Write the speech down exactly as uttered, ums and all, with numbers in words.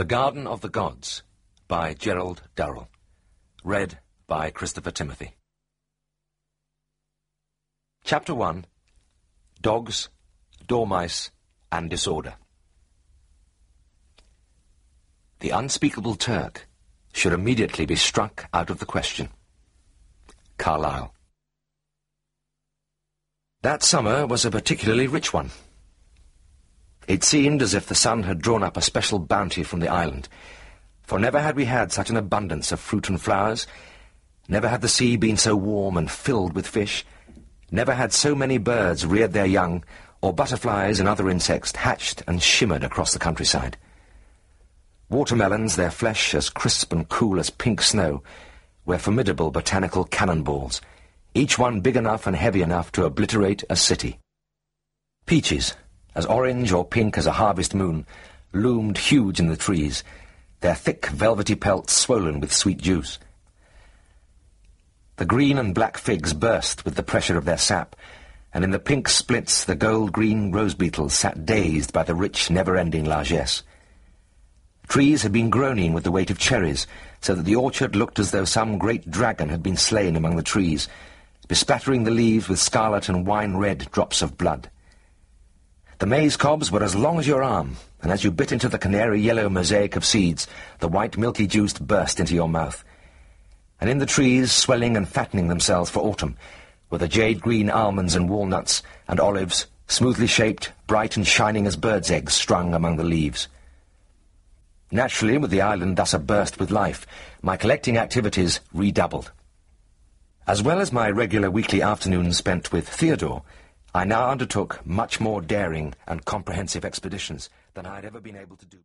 The Garden of the Gods by Gerald Durrell. Read by Christopher Timothy. Chapter one. Dogs, Dormice, and Disorder. The unspeakable Turk should immediately be struck out of the question. Carlyle. That summer was a particularly rich one. It seemed as if the sun had drawn up a special bounty from the island, for never had we had such an abundance of fruit and flowers, never had the sea been so warm and filled with fish, never had so many birds reared their young, or butterflies and other insects hatched and shimmered across the countryside. Watermelons, their flesh as crisp and cool as pink snow, were formidable botanical cannonballs, each one big enough and heavy enough to obliterate a city. Peaches, as orange or pink as a harvest moon, loomed huge in the trees, their thick velvety pelts swollen with sweet juice. The green and black figs burst with the pressure of their sap, and in the pink splits the gold-green rose beetles sat dazed by the rich, never-ending largesse. Trees had been groaning with the weight of cherries, so that the orchard looked as though some great dragon had been slain among the trees, bespattering the leaves with scarlet and wine-red drops of blood. The maize cobs were as long as your arm, and as you bit into the canary-yellow mosaic of seeds, the white milky juice burst into your mouth. And in the trees, swelling and fattening themselves for autumn, were the jade-green almonds and walnuts and olives, smoothly shaped, bright and shining as birds' eggs strung among the leaves. Naturally, with the island thus aburst with life, my collecting activities redoubled. As well as my regular weekly afternoons spent with Theodore, I now undertook much more daring and comprehensive expeditions than I had ever been able to do.